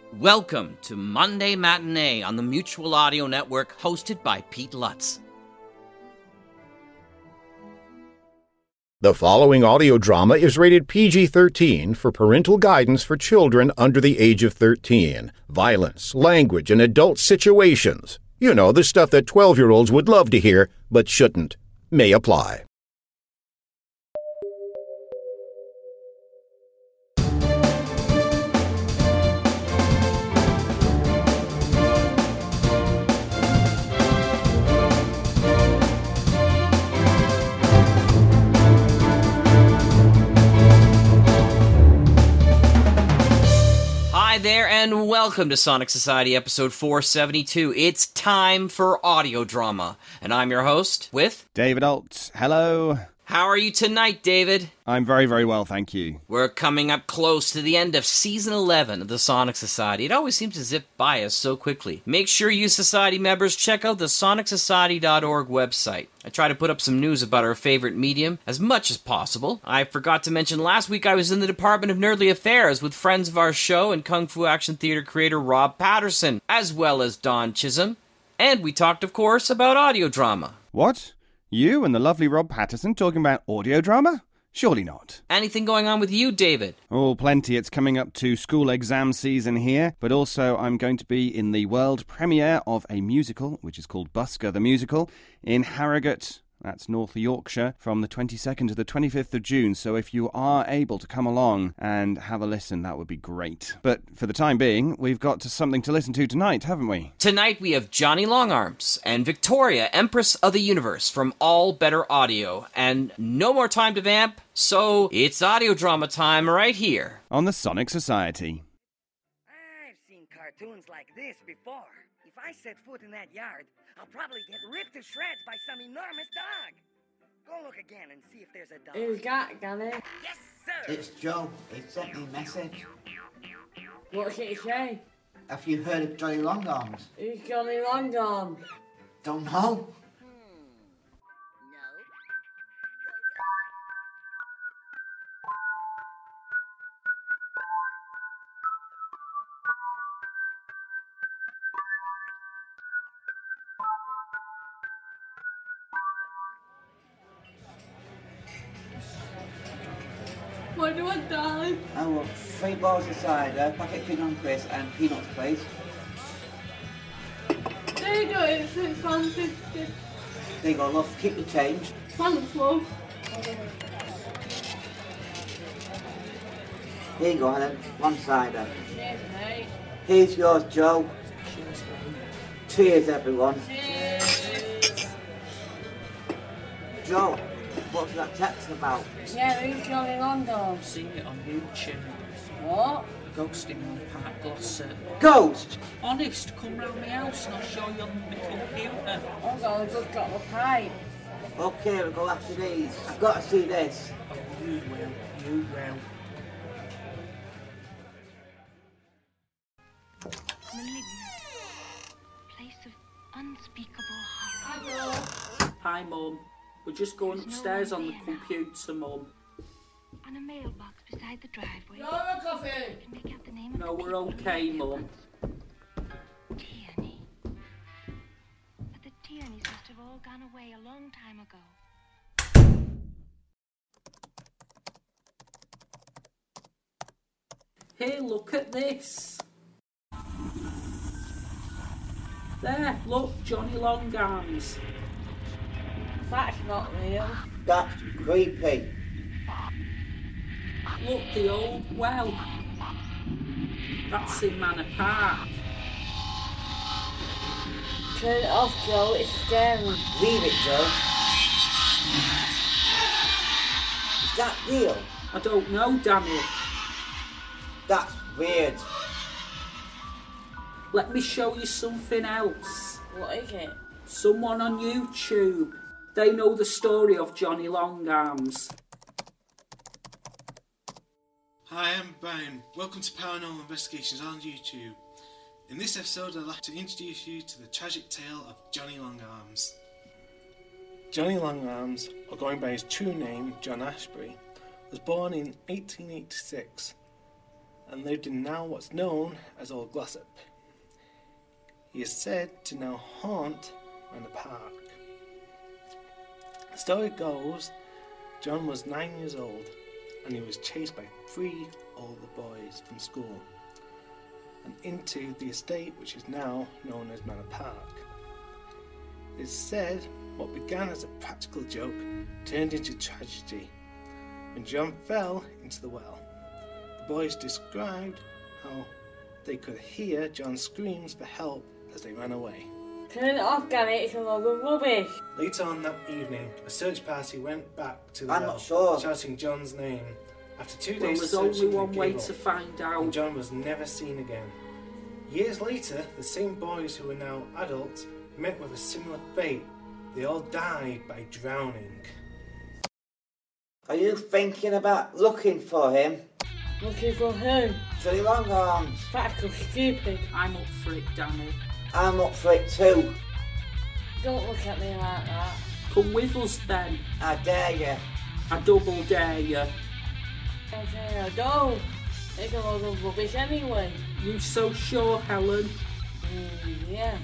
Welcome to Monday Matinee on the Mutual Audio Network, hosted by Pete Lutz. The following audio drama is rated PG-13 for parental guidance for children under the age of 13. Violence, language, and adult situations. You know, the stuff that 12-year-olds would love to hear, but shouldn't. May apply. Hi there, and welcome to Sonic Society episode 472. It's time for audio drama, and I'm your host with David Alt. Hello. How are you tonight, David? I'm very, very well, thank you. We're coming up close to the end of Season 11 of the Sonic Society. It always seems to zip by us so quickly. Make sure you Society members check out the sonicsociety.org website. I try to put up some news about our favorite medium as much as possible. I forgot to mention last week I was in the Department of Nerdly Affairs with friends of our show and Kung Fu Action Theater creator Rob Patterson, as well as Don Chisholm. And we talked, of course, about audio drama. What? You and the lovely Rob Patterson talking about audio drama? Surely not. Anything going on with you, David? Oh, plenty. It's coming up to school exam season here, but also I'm going to be in the world premiere of a musical, which is called Busker the Musical, in Harrogate. That's North Yorkshire, from the 22nd to the 25th of June, so if you are able to come along and have a listen, that would be great. But for the time being, we've got something to listen to tonight, haven't we? Tonight we have Johnny Longarms and Victoria, Empress of the Universe, from All Better Audio, and no more time to vamp, so it's audio drama time right here on the Sonic Society. I've seen cartoons like this before. If I set foot in that yard, I'll probably get ripped to shreds by some enormous dog. Go look again and see if there's a dog. Who's that, Granny? Yes, sir! It's Joe. He sent me a message. What's it say? Have you heard of Johnny Longarms? Who's Johnny Longarms? Don't know. What do I do? I want 3 balls of cider, packet of on crisp, and peanuts, please. There you go, it's £6.50. There you go, love. Keep the change. Thanks, love. Here you go, Helen. 1 cider. Cheers, mate. Here's yours, Joe. Cheers, mate. Cheers, everyone. Cheers. Joe, what's that text about? Yeah, who's Johnny Longarms? Seen it on YouTube. What? Ghost in my Park Gloucester. Ghost! Honest, come round my house and I'll show you on my computer. Hold on, I just got the pipe. Okay, we'll go after these. I've got to see this. Oh, you will, you will. Malignant. Place of unspeakable horror. Hi, Mum. We're just going upstairs on the computer, Mum. On a mailbox beside the driveway. No coffee! You can make out the name of No, the we're people okay, who live Mum. there. Tierney. But the Tierneys must have all gone away a long time ago. Here, look at this. There, look, Johnny Longarms. That's not real. That's creepy. Look, the old well. That's in Manor Park. Turn it off, Joe, it's scary. Leave it, Joe. Is that real? I don't know, damn it. That's weird. Let me show you something else. What is it? Someone on YouTube. They know the story of Johnny Longarms. Hi, I'm Brian. Welcome to Paranormal Investigations on YouTube. In this episode, I'd like to introduce you to the tragic tale of Johnny Longarms. Johnny Longarms, or going by his true name, John Ashbury, was born in 1886. and lived in now what's known as Old Glossop. He is said to now haunt Manor Park. The story goes, John was 9 years old and he was chased by 3 older boys from school and into the estate which is now known as Manor Park. It is said what began as a practical joke turned into tragedy when John fell into the well. The boys described how they could hear John's screams for help as they ran away. Turn it off, Gary, it's a lot of rubbish. Later on that evening, a search party went back to the I'm well, not sure. shouting John's name. After 2 Well, days there's searching only the one way gable, to find and out. John was never seen again. Years later, the same boys who were now adults met with a similar fate. They all died by drowning. Are you thinking about looking for him? Looking for who? Johnny Longarms. That's so stupid. I'm up for it, Danny. I'm up for it too. Don't look at me like that. Come with us then. I dare you. I double dare you. I'm saying I don't. It's a lot of rubbish anyway. You so sure, Helen? Yeah.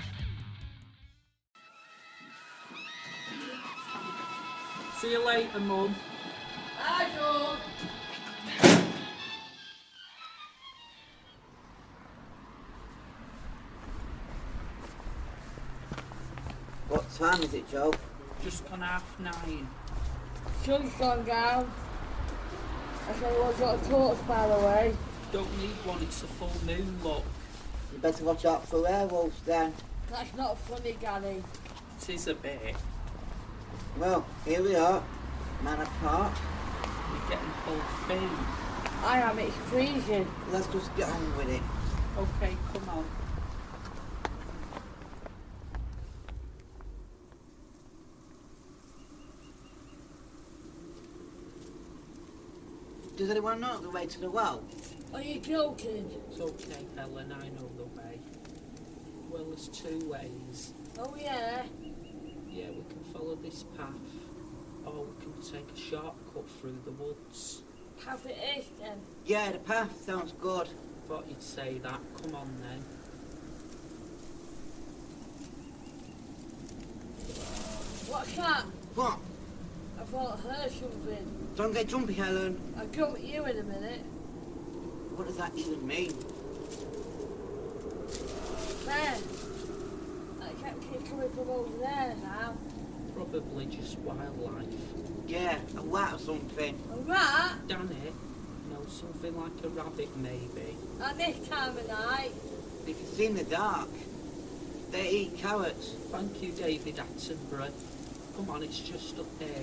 See you later, Mum. I don't. What time is it, Joe? Just gone 9:30. Sun's gone down. I said I've got a torch, by the way. Don't need one, it's a full moon, look. You better watch out for werewolves then. That's not funny, Gary. It is a bit. Well, here we are. Manor Park. You're getting cold feet. I am, it's freezing. Let's just get on with it. Okay, come on. Does anyone know the way to the well? Are you joking? It's okay, Helen, I know the way. Well, there's 2 ways. Oh yeah? Yeah, we can follow this path, or we can take a shortcut through the woods. Have it is then. Yeah, the path sounds good. Thought you'd say that. Come on then. What's that? What? I thought I heard something. Don't get jumpy, Helen. I'll jump at you in a minute. What does that even mean? There. I can't keep coming from over there now. Probably just wildlife. Yeah, a rat or something. A rat? Danny? No, something like a rabbit maybe. At this time of night. They can see in the dark. They eat carrots. Thank you, David Attenborough. Come on, it's just up there.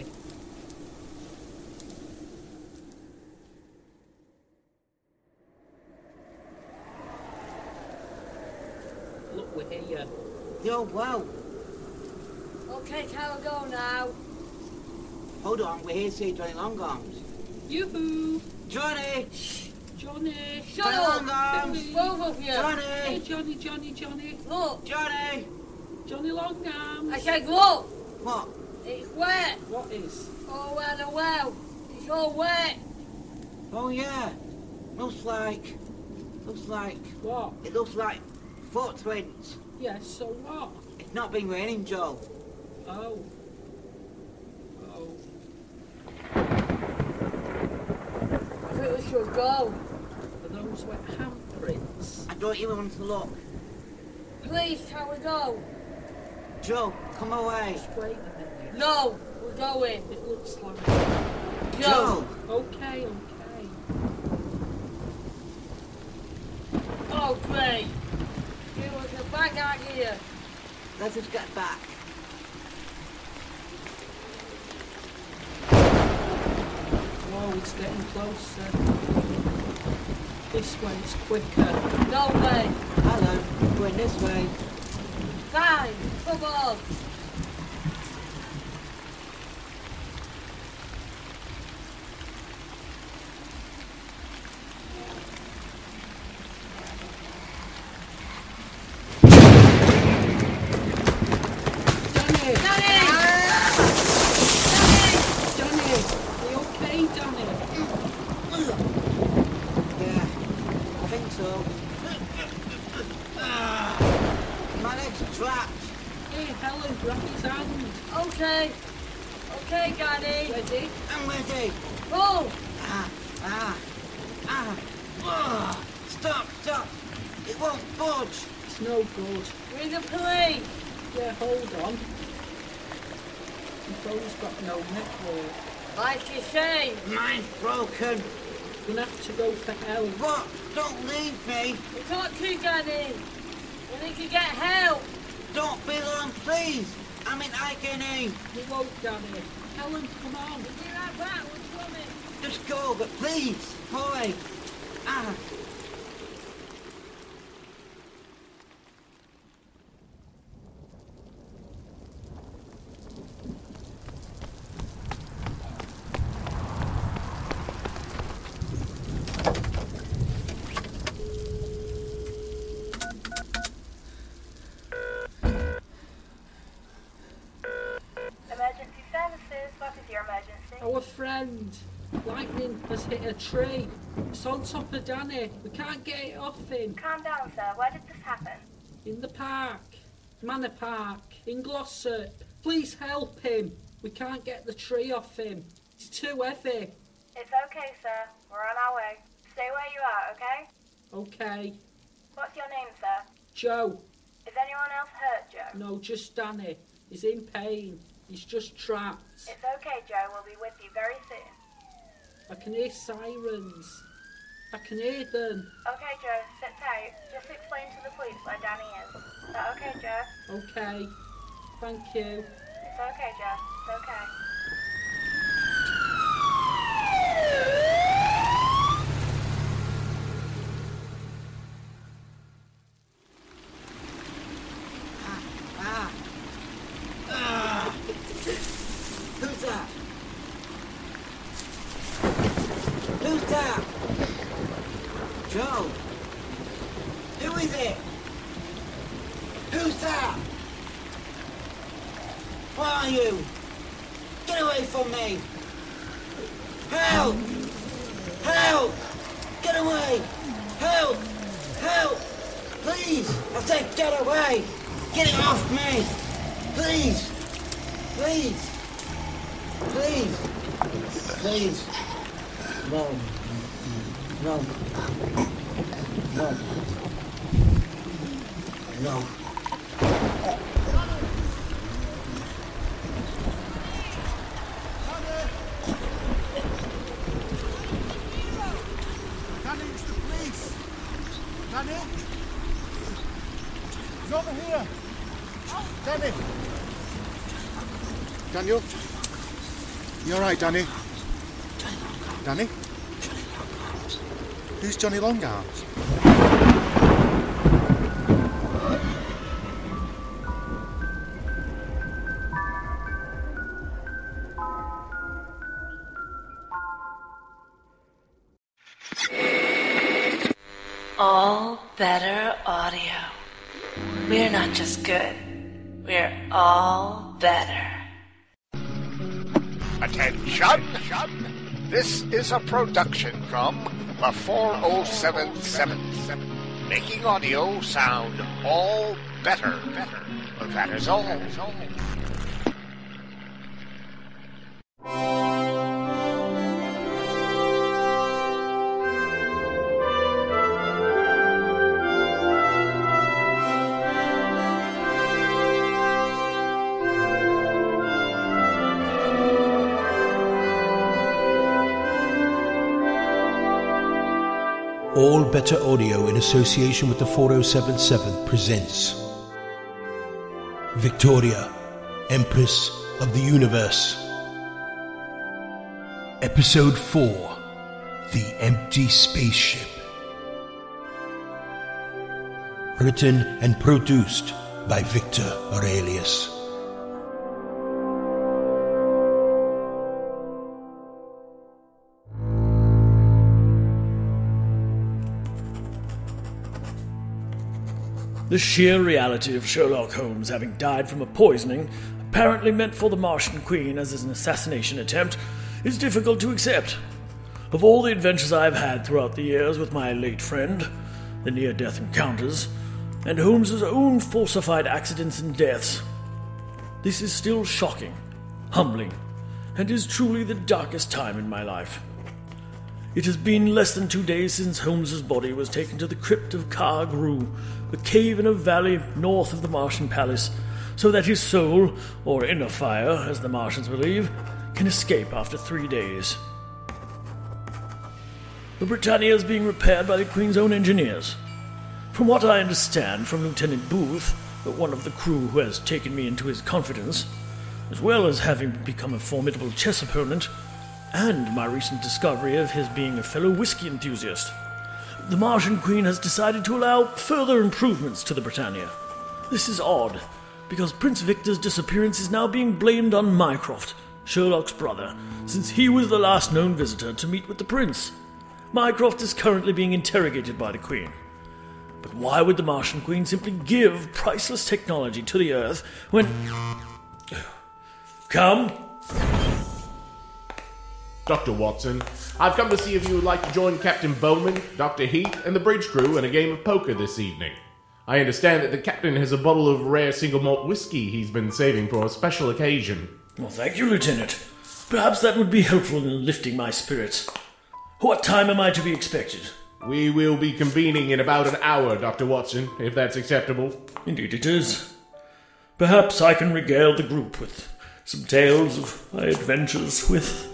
Look, we're here. The old well. Okay, can we go now? Hold on, we're here to see Johnny Longarms. Yoo-hoo! Johnny! Johnny! Shut Johnny up! Longarms! Both of you! Hey, Johnny! Johnny! Look! Johnny! Johnny Longarms! I said look! What? It's wet! What is? Oh, and a well! It's all wet! Oh yeah. Looks like... What? It looks like footprints. Yes, so what? It's not been raining, Joe. Oh. Oh. I think we should go. Are those wet handprints? I don't even want to look. Please, can we go? Joe, come away. Just wait a minute. No, we're going. It looks like... Joe! Okay. Oh, great. It was a bad idea. Let's just get back. Whoa, it's getting closer. This way's quicker. No way. Hello, we're going this way. Fine, come on. Johnny! Are you okay, Johnny? Yeah, so. My leg's trapped. Hey, Helen, grab his hand. Okay. Okay, Granny. Ready? I'm ready. Pull. Stop. It won't budge. It's no good. Ring the police. Yeah, hold on. Your phone's got no network. Like you say. Mine's broken. You're gonna have to go for help. What? Don't leave me. We can't do, Granny. We need to get help. Don't be long, please. I'm in agony. You won't, Danny. Helen, come on. We'll be right back. We're coming. Just go, but please, hurry. Emergency services, what is your emergency? Our friend, lightning has hit a tree. It's on top of Danny. We can't get it off him. Calm down, sir. Where did this happen? In the park. Manor Park. In Glossop. Please help him. We can't get the tree off him. It's too heavy. It's okay, sir. We're on our way. Stay where you are, okay? Okay. What's your name, sir? Joe. Is anyone else hurt, Joe? No, just Danny. He's in pain. He's just trapped. It's okay, Joe. We'll be with you very soon. I can hear sirens. I can hear them. Okay, Joe. Sit tight. Just explain to the police where Danny is. Is that okay, Joe? Okay. Thank you. It's okay, Joe. It's okay. Who's that? Who's that? Joe? Who is it? Who's that? What are you? Get away from me! Help! Help! Get away! Help! Help! Please! I said get away! Get it off me! Please! Please! Please! Please! No. No. No. No. Danny, it's the police! Danny? He's over here! Danny! Daniel? You alright, Danny? Danny? Who's Johnny Longarms? All Better Audio. We're not just good, we're all better. Attention! This is a production from the 40777, making audio sound all better. That is all. All Better Audio, in association with the 4077, presents Victoria, Empress of the Universe. Episode 4, The Empty Spaceship. Written and produced by Victor Aurelius. The sheer reality of Sherlock Holmes having died from a poisoning, apparently meant for the Martian Queen as an assassination attempt, is difficult to accept. Of all the adventures I have had throughout the years with my late friend, the near-death encounters, and Holmes's own falsified accidents and deaths. This is still shocking, humbling, and is truly the darkest time in my life. It has been less than 2 days since Holmes's body was taken to the crypt of Ka Gru, a cave in a valley north of the Martian palace, so that his soul, or inner fire, as the Martians believe, can escape after 3 days. The Britannia is being repaired by the Queen's own engineers. From what I understand from Lieutenant Booth, one of the crew who has taken me into his confidence, as well as having become a formidable chess opponent, and my recent discovery of his being a fellow whiskey enthusiast, the Martian Queen has decided to allow further improvements to the Britannia. This is odd, because Prince Victor's disappearance is now being blamed on Mycroft, Sherlock's brother, since he was the last known visitor to meet with the prince. Mycroft is currently being interrogated by the Queen. But why would the Martian Queen simply give priceless technology to the Earth when... Come. Dr. Watson, I've come to see if you would like to join Captain Bowman, Dr. Heath, and the bridge crew in a game of poker this evening. I understand that the captain has a bottle of rare single malt whiskey he's been saving for a special occasion. Well, thank you, Lieutenant. Perhaps that would be helpful in lifting my spirits. What time am I to be expected? We will be convening in about an hour, Dr. Watson, if that's acceptable. Indeed it is. Perhaps I can regale the group with some tales of my adventures with...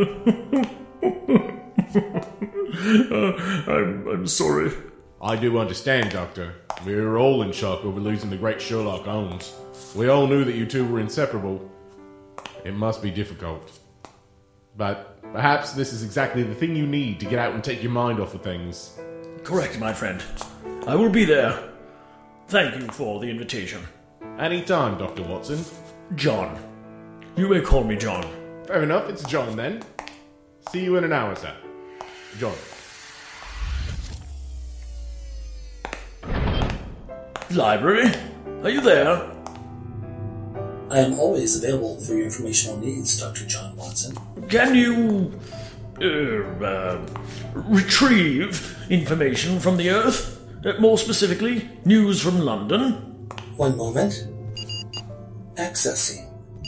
I'm sorry. I do understand, Doctor. We were all in shock over losing the great Sherlock Holmes. We all knew that you two were inseparable. It must be difficult. But perhaps this is exactly the thing you need to get out and take your mind off of things. Correct, my friend. I will be there. Thank you for the invitation. Any time, Dr. Watson. John. You may call me John. Fair enough, it's John then. See you in an hour, sir. John. Library? Are you there? I am always available for your informational needs, Dr. John Watson. Can you... retrieve information from the Earth? More specifically, news from London? One moment. Accessing.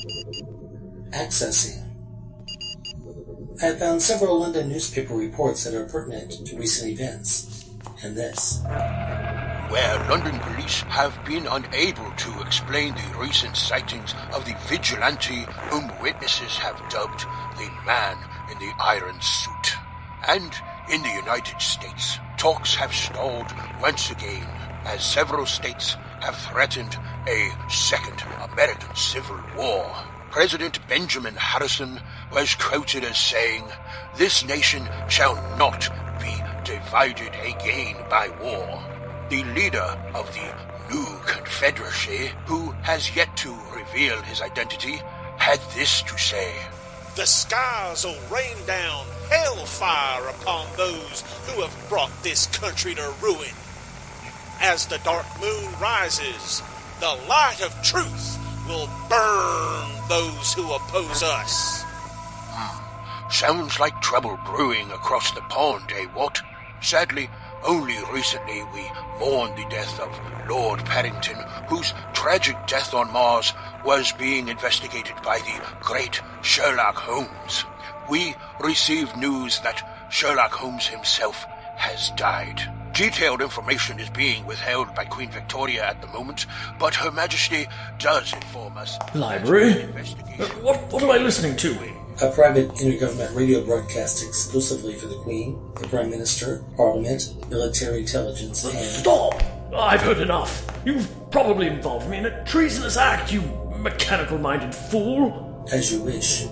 I have found several London newspaper reports that are pertinent to recent events. And this. Where London police have been unable to explain the recent sightings of the vigilante whom witnesses have dubbed the Man in the Iron Suit. And in the United States, talks have stalled once again as several states have threatened a second American Civil War. President Benjamin Harrison was quoted as saying, "This nation shall not be divided again by war." The leader of the new Confederacy, who has yet to reveal his identity, had this to say. The skies will rain down hellfire upon those who have brought this country to ruin. As the dark moon rises, the light of truth will burn those who oppose us. Sounds like trouble brewing across the pond, eh, what? Sadly, only recently we mourned the death of Lord Paddington, whose tragic death on Mars was being investigated by the great Sherlock Holmes. We received news that Sherlock Holmes himself has died. Detailed information is being withheld by Queen Victoria at the moment, but Her Majesty does inform us. Library? What am I listening to? A private intergovernment radio broadcast exclusively for the Queen, the Prime Minister, Parliament, military intelligence, and... Stop! I've heard enough. You've probably involved me in a treasonous act, you mechanical-minded fool. As you wish.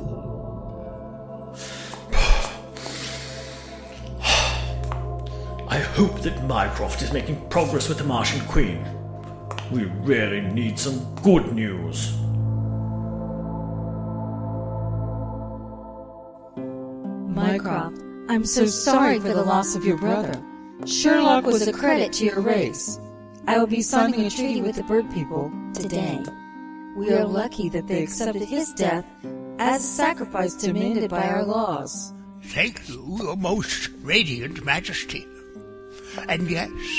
I hope that Mycroft is making progress with the Martian Queen. We really need some good news. Mycroft, I'm so sorry for the loss of your brother. Sherlock was a credit to your race. I will be signing a treaty with the bird people today. We are lucky that they accepted his death as a sacrifice demanded by our laws. Thank you, your most radiant majesty. And yes,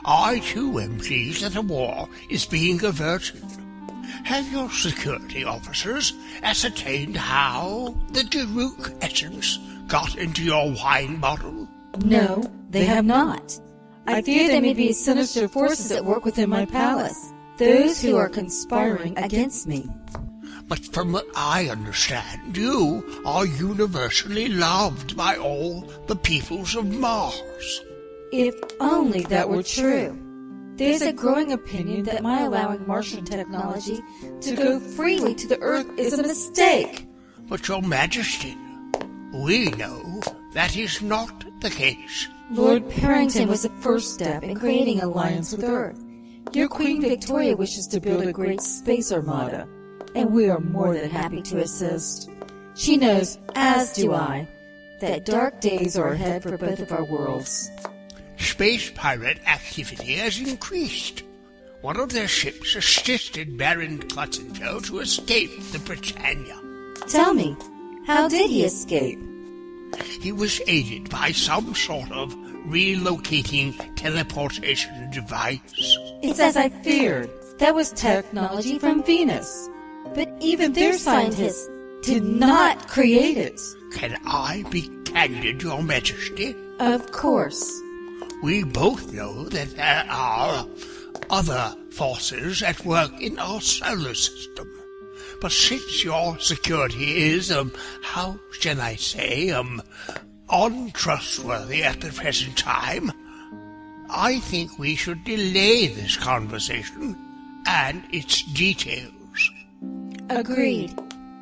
I too am pleased that the war is being averted. Have your security officers ascertained how the Daruk essence got into your wine bottle? No, they have not. I fear there may be sinister forces at work within my palace. Those who are conspiring against me. But from what I understand, you are universally loved by all the peoples of Mars. If only that were true. There's a growing opinion that my allowing Martian technology to go freely to the Earth is a mistake. But Your Majesty, we know that is not the case. Lord Parrington was the first step in creating an alliance with Earth. Your Queen Victoria wishes to build a great space armada, and we are more than happy to assist. She knows, as do I, that dark days are ahead for both of our worlds. Space pirate activity has increased. One of their ships assisted Baron Klutzenfeld to escape the Britannia. Tell me, how did he escape? He was aided by some sort of relocating teleportation device. It's as I feared. That was technology from Venus. But even their scientists did not create it. Can I be candid, Your Majesty? Of course. We both know that there are other forces at work in our solar system. But since your security is, how shall I say, untrustworthy at the present time, I think we should delay this conversation and its details. Agreed.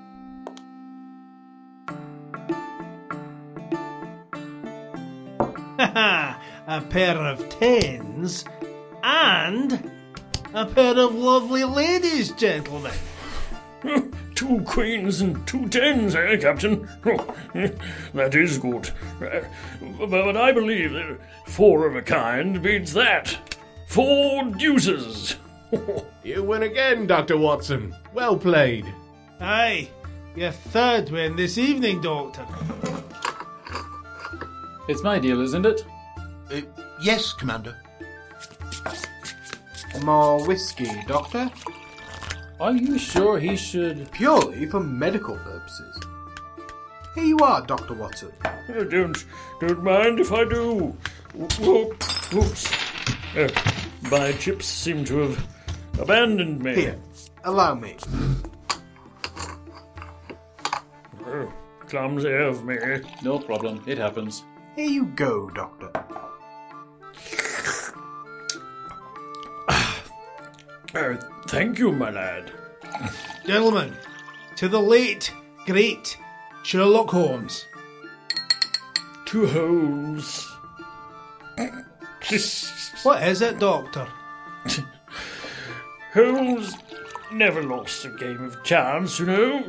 A pair of tens and a pair of lovely ladies, gentlemen. 2 queens and 2 tens, eh, Captain? That is good. But I believe that 4 of a kind beats that. 4 deuces. You win again, Dr. Watson. Well played. Aye, your third win this evening, Doctor. It's my deal, isn't it? Yes, Commander. More whiskey, Doctor? Are you sure he should... Purely for medical purposes. Here you are, Dr. Watson. Don't mind if I do. Oops. My chips seem to have abandoned me. Here, allow me. Clumsy of me. No problem, it happens. Here you go, Doctor. Thank you, my lad. Gentlemen, to the late, great Sherlock Holmes. To Holmes. What is it, Doctor? Holmes never lost a game of chance, you know.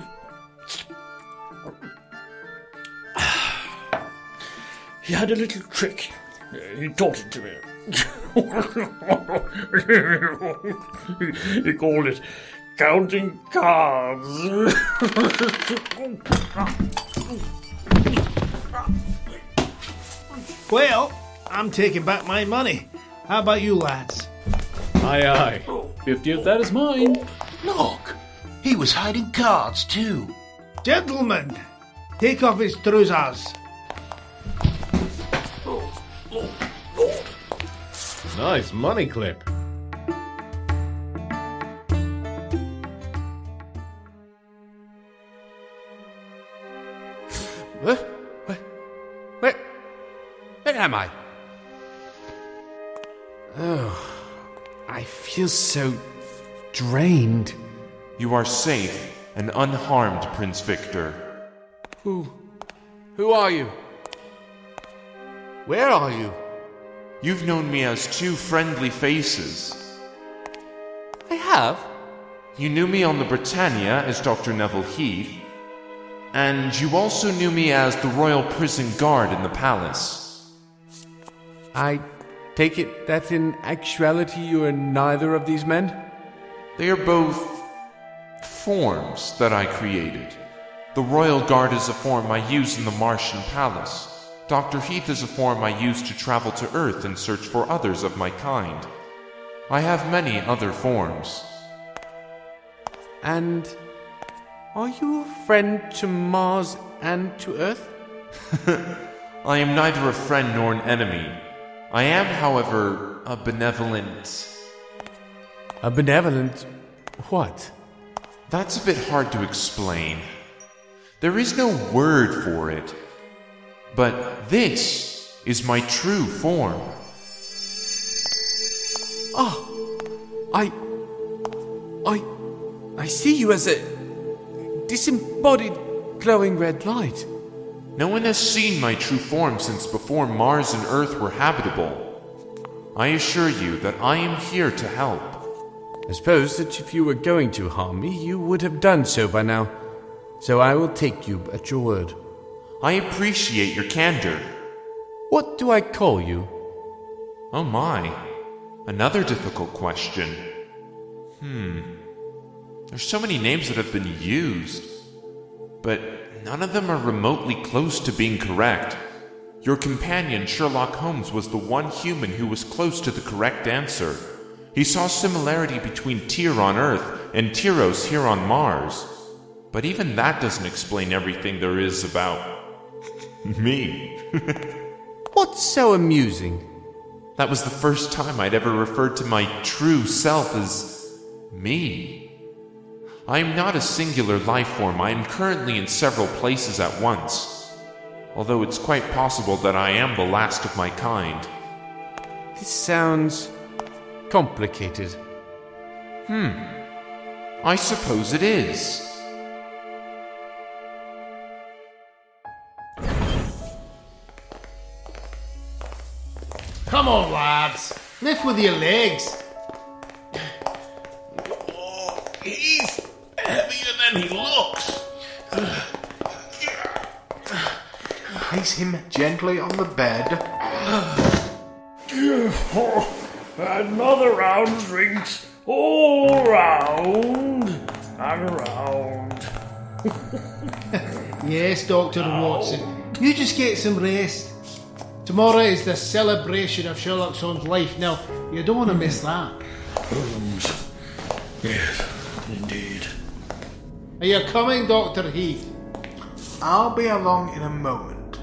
He had a little trick. He taught it to me. He called it counting cards. Well, I'm taking back my money. How about you lads? Aye, aye. 50 of that is mine. Look, he was hiding cards too. Gentlemen, take off his trousers. Nice money clip. Where am I? Oh, I feel so drained. You are safe and unharmed, Prince Victor. Who are you? Where are you? You've known me as 2 friendly faces. I have? You knew me on the Britannia as Dr. Neville Heath, and you also knew me as the Royal Prison Guard in the palace. I take it that in actuality you are neither of these men? They are both forms that I created. The Royal Guard is a form I use in the Martian palace, Dr. Heath is a form I use to travel to Earth and search for others of my kind. I have many other forms. And are you a friend to Mars and to Earth? I am neither a friend nor an enemy. I am, however, a benevolent... A benevolent what? That's a bit hard to explain. There is no word for it. But this is my true form. I see you as a disembodied glowing red light. No one has seen my true form since before Mars and Earth were habitable. I assure you that I am here to help. I suppose that if you were going to harm me, you would have done so by now. So I will take you at your word. I appreciate your candor. What do I call you? Oh my. Another difficult question. There's so many names that have been used, but none of them are remotely close to being correct. Your companion, Sherlock Holmes, was the one human who was close to the correct answer. He saw similarity between Tyr on Earth and Tyros here on Mars. But even that doesn't explain everything there is about... me. What's so amusing? That was the first time I'd ever referred to my true self as... me. I am not a singular life form. I am currently in several places at once. Although it's quite possible that I am the last of my kind. This sounds... complicated. I suppose it is. Come on, lads. Lift with your legs. Oh, he's heavier than he looks. Place him gently on the bed. Another round of drinks, all round and round. Yes, Dr. Watson. You just get some rest. Tomorrow is the celebration of Sherlock Holmes' life. Now, you don't want to miss that. Yes, indeed. Are you coming, Dr. Heath? I'll be along in a moment.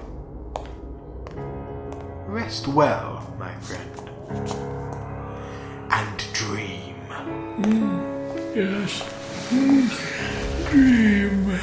Rest well, my friend. And dream. Yes. Dream.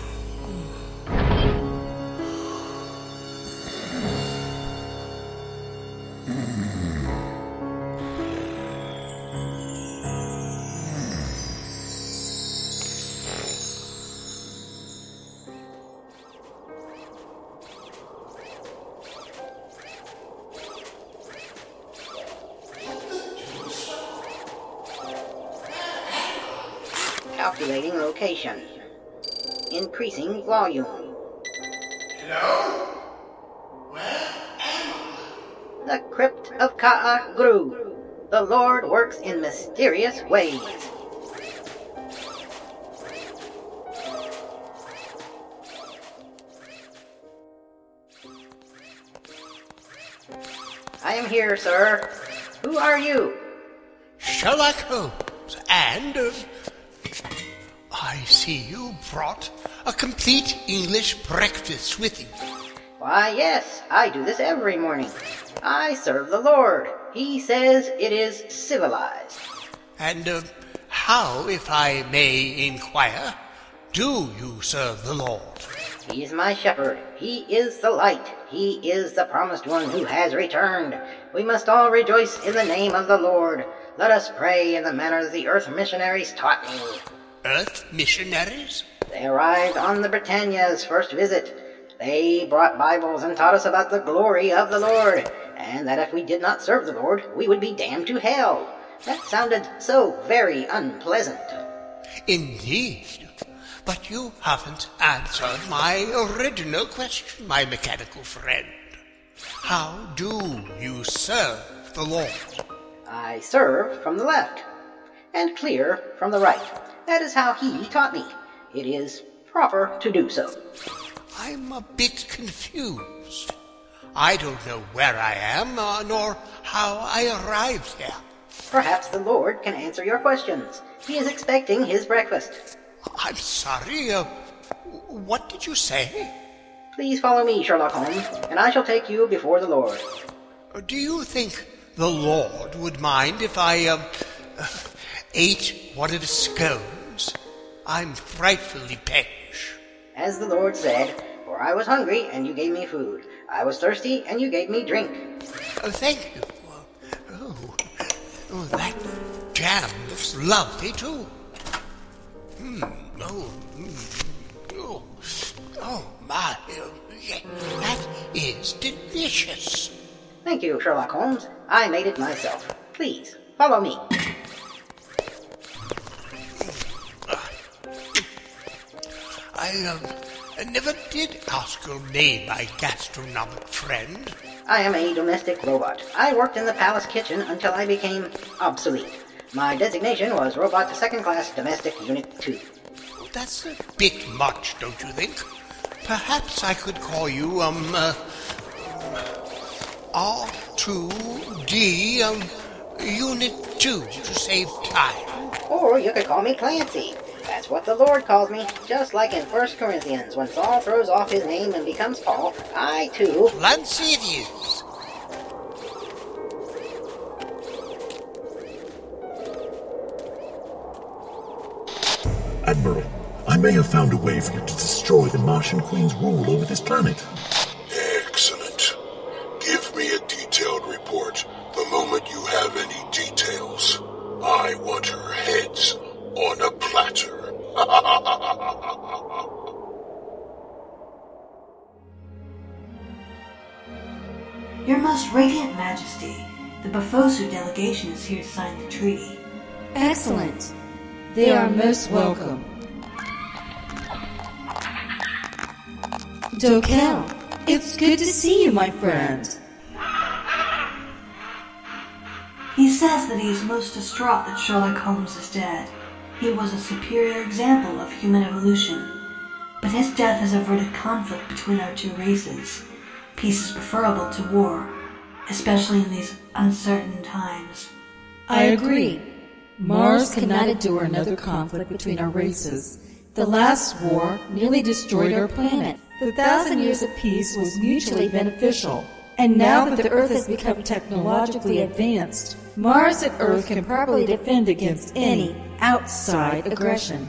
Calculating location. Increasing volume. Hello? Where am I? The Crypt of Ka-Gru. The Lord works in mysterious ways. I am here, sir. Who are you? Sherlock Holmes, and I see you brought a complete English breakfast with you. Why, yes, I do this every morning. I serve the Lord. He says it is civilized. And how, if I may inquire, do you serve the Lord? He is my shepherd. He is the light. He is the promised one who has returned. We must all rejoice in the name of the Lord. Let us pray in the manner that the Earth missionaries taught me. Earth missionaries? They arrived on the Britannia's first visit. They brought Bibles and taught us about the glory of the Lord, and that if we did not serve the Lord, we would be damned to hell. That sounded so very unpleasant. Indeed. But you haven't answered my original question, my mechanical friend. How do you serve the Lord? I serve from the left, and clear from the right. That is how he taught me. It is proper to do so. I'm a bit confused. confused. I don't know where I am, nor how I arrived here. Perhaps the Lord can answer your questions. He is expecting his breakfast. I'm sorry, what did you say? Please follow me, Sherlock Holmes, and I shall take you before the Lord. Do you think the Lord would mind if I, ate one of the scones? I'm frightfully peckish. As the Lord said, for I was hungry, and you gave me food. I was thirsty, and you gave me drink. Oh, thank you. Oh, that jam looks lovely, too. Oh, my. That is delicious. Thank you, Sherlock Holmes. I made it myself. Please, follow me. I never did ask your name, my gastronomic friend. I am a domestic robot. I worked in the palace kitchen until I became obsolete. My designation was Robot Second Class Domestic Unit 2. That's a bit much, don't you think? Perhaps I could call you, R2D, Unit 2 to save time. Or you could call me Clancy. That's what the Lord calls me. Just like in 1 Corinthians, when Saul throws off his name and becomes Paul, I too... Clancy it is. Admiral, I may have found a way for you to destroy the Martian Queen's rule over this planet. Excellent. Give me a detailed report the moment you have any details. I want her heads on a platter. Your Most Radiant Majesty, the Bafosu delegation is here to sign the treaty. Excellent. They are most welcome. Dokel, it's good to see you, my friend. He says that he is most distraught that Sherlock Holmes is dead. He was a superior example of human evolution. But his death has averted conflict between our two races. Peace is preferable to war, especially in these uncertain times. I agree. Mars cannot endure another conflict between our races. The last war nearly destroyed our planet. The 1,000 years of peace was mutually beneficial. And now that the Earth has become technologically advanced, Mars and Earth can properly defend against any outside aggression.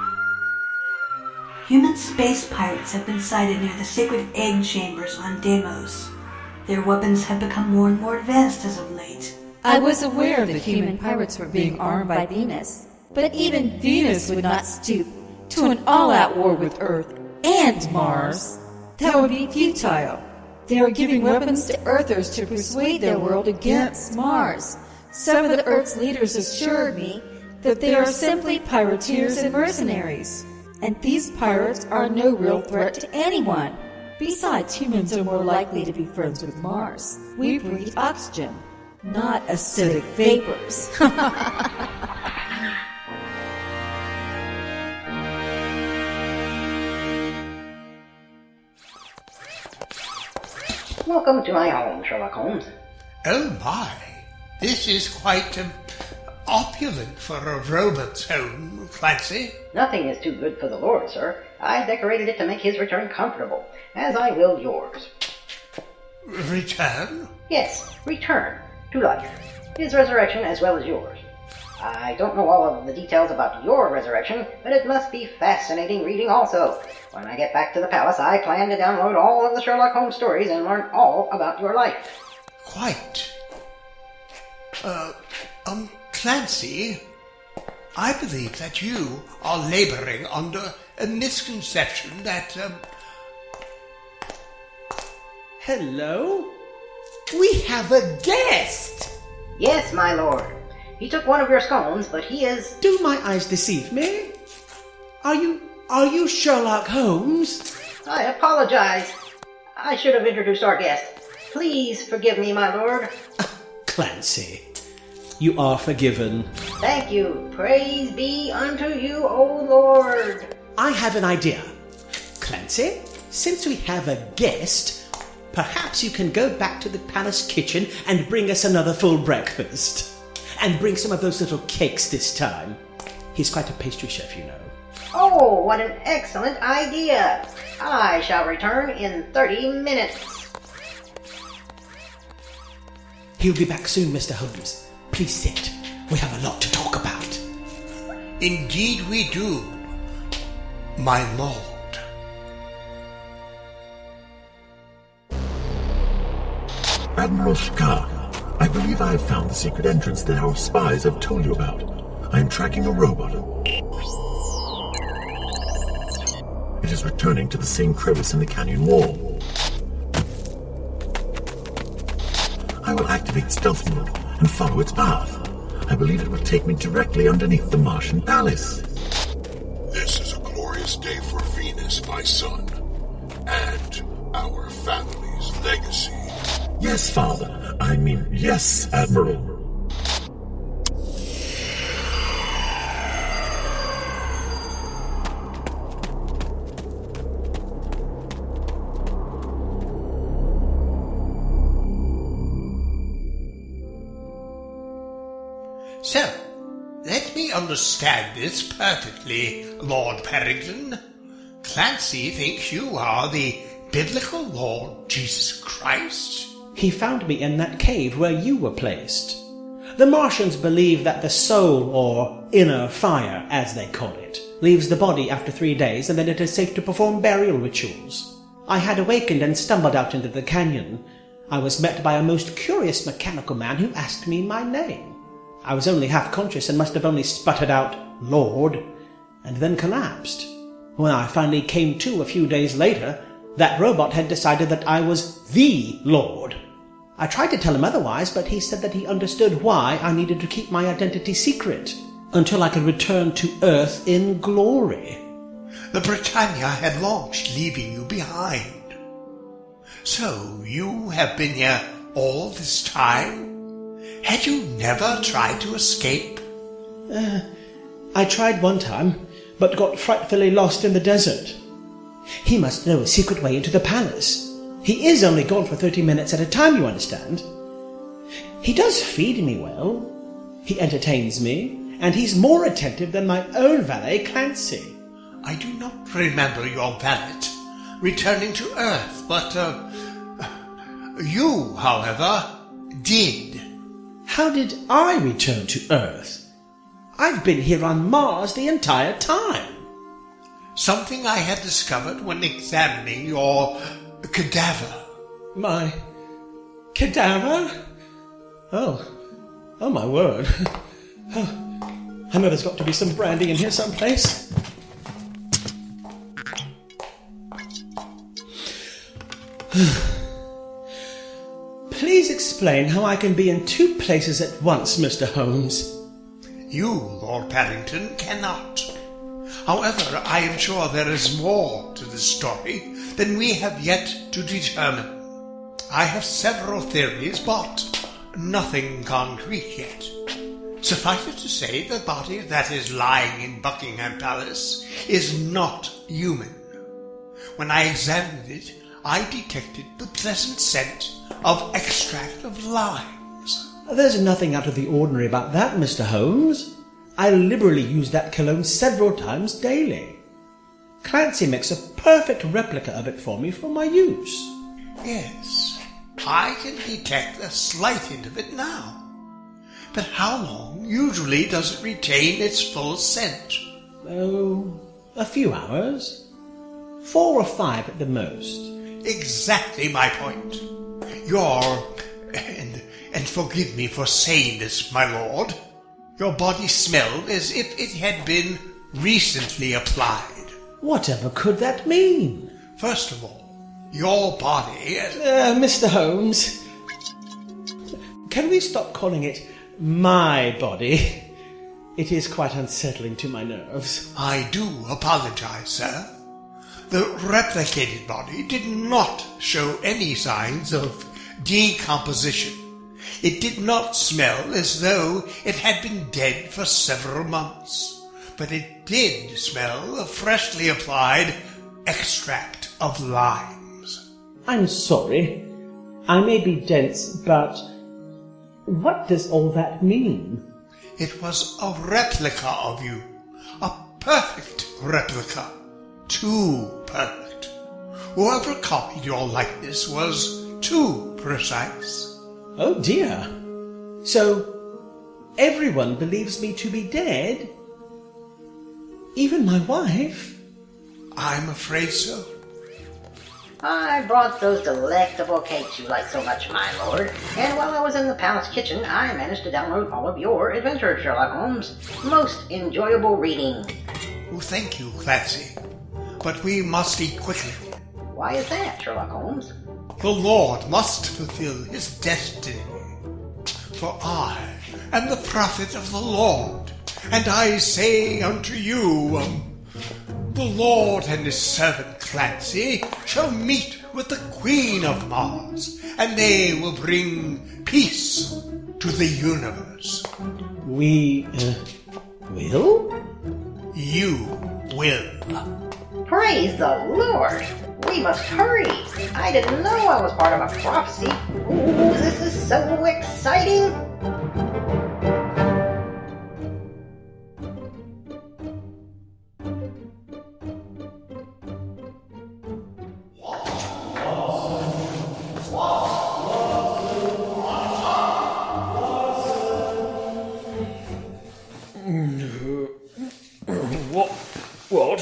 Human space pirates have been sighted near the sacred egg chambers on Deimos. Their weapons have become more and more advanced as of late. I was aware that human pirates were being armed by Venus, but even Venus would not stoop to an all-out war with Earth and Mars. That would be futile. They are giving weapons to Earthers to persuade their world against Mars. Some of the Earth's leaders assured me that they are simply pirateers and mercenaries. And these pirates are no real threat to anyone. Besides, humans are more likely to be friends with Mars. We breathe oxygen, not acidic vapors. Welcome to my home, Sherlock Holmes. Oh my, this is quite opulent for a robot's home, Clancy. Nothing is too good for the Lord, sir. I decorated it to make his return comfortable, as I will yours. Return? Yes, return to life. His resurrection as well as yours. I don't know all of the details about your resurrection, but it must be fascinating reading also. When I get back to the palace, I plan to download all of the Sherlock Holmes stories and learn all about your life. Quite. Clancy, I believe that you are laboring under a misconception that, Hello? We have a guest! Yes, my lord. He took one of your scones, but he is... Do my eyes deceive me? Are you Sherlock Holmes? I apologize. I should have introduced our guest. Please forgive me, my lord. Clancy, you are forgiven. Thank you. Praise be unto you, O Lord. I have an idea. Clancy, since we have a guest, perhaps you can go back to the palace kitchen and bring us another full breakfast. And bring some of those little cakes this time. He's quite a pastry chef, you know. Oh, what an excellent idea! I shall return in 30 minutes. He'll be back soon, Mr. Holmes. Please sit. We have a lot to talk about. Indeed we do, my lord. Admiral Shikar, I believe I have found the secret entrance that our spies have told you about. I am tracking a robot. It is returning to the same crevice in the canyon wall. I will activate stealth mode and follow its path. I believe it will take me directly underneath the Martian palace. This is a glorious day for Venus, my son, and our family's legacy. Yes, Father. I mean, yes, Admiral. So, let me understand this perfectly, Lord Parrington. Clancy thinks you are the biblical Lord Jesus Christ? He found me in that cave where you were placed. The Martians believe that the soul, or inner fire, as they call it, leaves the body after 3 days, and then it is safe to perform burial rituals. I had awakened and stumbled out into the canyon. I was met by a most curious mechanical man who asked me my name. I was only half conscious and must have only sputtered out, "Lord," and then collapsed. When I finally came to a few days later, that robot had decided that I was the Lord. I tried to tell him otherwise, but he said that he understood why I needed to keep my identity secret until I could return to Earth in glory. The Britannia had launched, leaving you behind. So you have been here all this time? Had you never tried to escape? I tried one time, but got frightfully lost in the desert. He must know a secret way into the palace. He is only gone for 30 minutes at a time, you understand. He does feed me well. He entertains me, and he's more attentive than my own valet, Clancy. I do not remember your valet returning to Earth, but you, however, did. How did I return to Earth? I've been here on Mars the entire time. Something I had discovered when examining your cadaver. My cadaver? Oh my word. Oh, I know there's got to be some brandy in here someplace. Please explain how I can be in 2 places at once, Mr. Holmes. You, Lord Parrington, cannot. However, I am sure there is more to this story than we have yet to determine. I have several theories, but nothing concrete yet. Suffice it to say, the body that is lying in Buckingham Palace is not human. When I examined it, I detected the pleasant scent of extract of limes. There's nothing out of the ordinary about that, Mr. Holmes. I liberally use that cologne several times daily. Clancy makes a perfect replica of it for me for my use. Yes, I can detect a slight hint of it now. But how long usually does it retain its full scent? Oh, a few hours. 4 or 5 at the most. Exactly my point. And forgive me for saying this, my lord, your body smelled as if it had been recently applied. Whatever could that mean? First of all, your body... Mr. Holmes, can we stop calling it my body? It is quite unsettling to my nerves. I do apologize, sir. The replicated body did not show any signs of decomposition. It did not smell as though it had been dead for several months, but it did smell of freshly applied extract of limes. I'm sorry. I may be dense, but what does all that mean? It was a replica of you. A perfect replica. Too perfect. Whoever copied your likeness was too precise. Oh dear. So, everyone believes me to be dead? Even my wife? I'm afraid so. I brought those delectable cakes you like so much, my lord, and while I was in the palace kitchen, I managed to download all of your adventures, Sherlock Holmes. Most enjoyable reading. Oh, thank you, Clancy. But we must eat quickly. Why is that, Sherlock Holmes? The Lord must fulfill his destiny. For I am the prophet of the Lord, and I say unto you, the Lord and his servant Clancy shall meet with the Queen of Mars, and they will bring peace to the universe. We, will? You will. Praise the Lord! We must hurry! I didn't know I was part of a prophecy. Ooh, this is so exciting! What?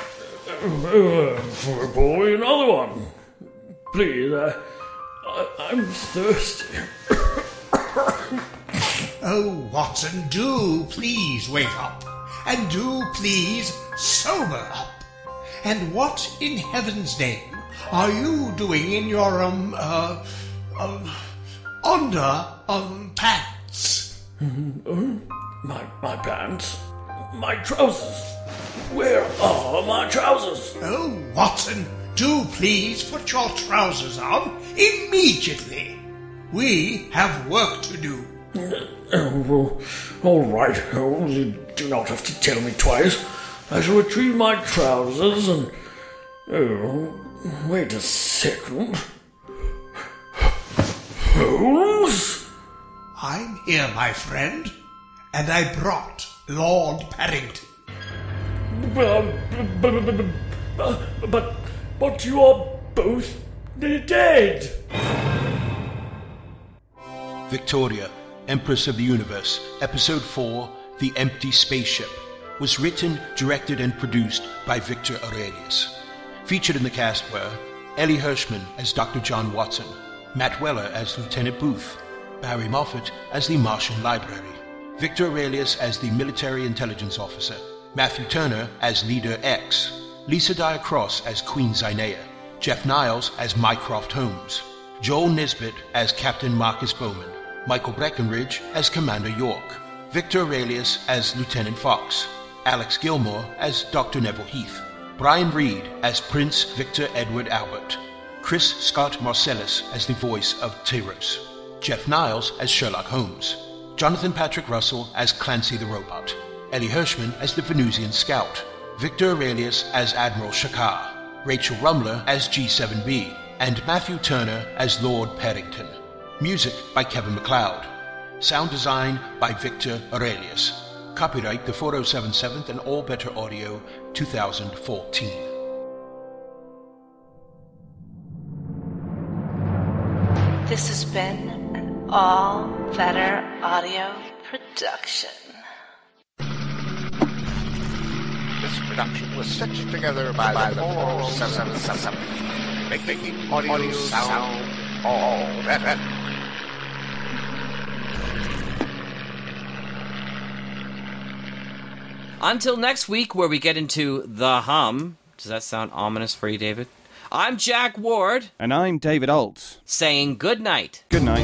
Boy, another one. Please, I'm thirsty. Oh, Watson, do please wake up, and do please sober up. And what in heaven's name are you doing in your, pants? My pants? My trousers? Where are my trousers? Oh, Watson, do please put your trousers on immediately. We have work to do. Well, all right, Holmes, you do not have to tell me twice. I shall retrieve my trousers and... Oh, wait a second. Holmes? I'm here, my friend, and I brought Lord Paddington. But you are both dead. Victoria, Empress of the Universe, Episode 4, The Empty Spaceship, was written, directed, and produced by Victor Aurelius. Featured in the cast were Ellie Hirschman as Dr. John Watson, Matt Weller as Lieutenant Booth, Barry Moffat as the Martian Library, Victor Aurelius as the Military Intelligence Officer, Matthew Turner as Leader X, Lisa Dyer Cross as Queen Zynea, Jeff Niles as Mycroft Holmes, Joel Nisbet as Captain Marcus Bowman, Michael Breckenridge as Commander York, Victor Aurelius as Lieutenant Fox, Alex Gilmore as Dr. Neville Heath, Brian Reed as Prince Victor Edward Albert, Chris Scott Marcellus as the voice of Tyros, Jeff Niles as Sherlock Holmes, Jonathan Patrick Russell as Clancy the Robot, Ellie Hirschman as the Venusian Scout, Victor Aurelius as Admiral Shakar, Rachel Rumler as G7B, and Matthew Turner as Lord Paddington. Music by Kevin MacLeod. Sound design by Victor Aurelius. Copyright the 4077th and All Better Audio 2014. This has been an All Better Audio production. This production was stitched together by the 4077, making audio sound all better. Until next week, where we get into The Hum. Does that sound ominous for you, David? I'm Jack Ward. And I'm David Alt. Saying good night. Good night.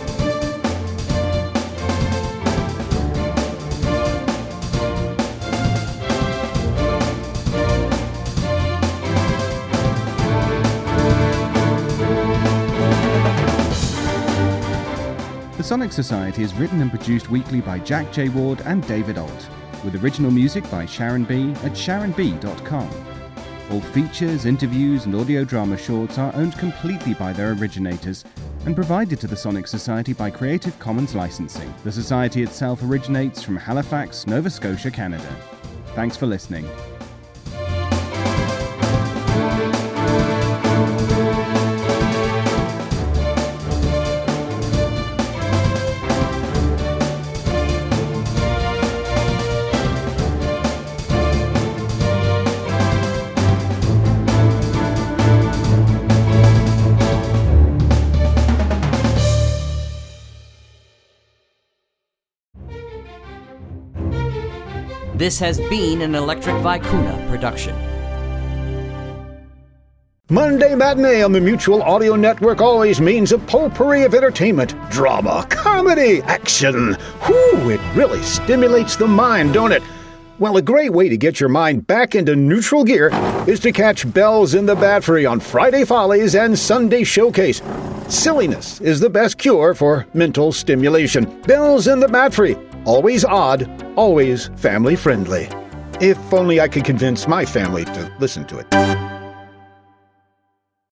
The Sonic Society is written and produced weekly by Jack J. Ward and David Alt, with original music by Sharon B. at sharonb.com. All features, interviews, and audio drama shorts are owned completely by their originators and provided to the Sonic Society by Creative Commons licensing. The Society itself originates from Halifax, Nova Scotia, Canada. Thanks for listening. This has been an Electric Vicuna production. Monday Matinee on the Mutual Audio Network always means a potpourri of entertainment, drama, comedy, action. Whew, it really stimulates the mind, don't it? Well, a great way to get your mind back into neutral gear is to catch Bells in the Battery on Friday Follies and Sunday Showcase. Silliness is the best cure for mental stimulation. Bells in the Battery. Always odd, always family-friendly. If only I could convince my family to listen to it.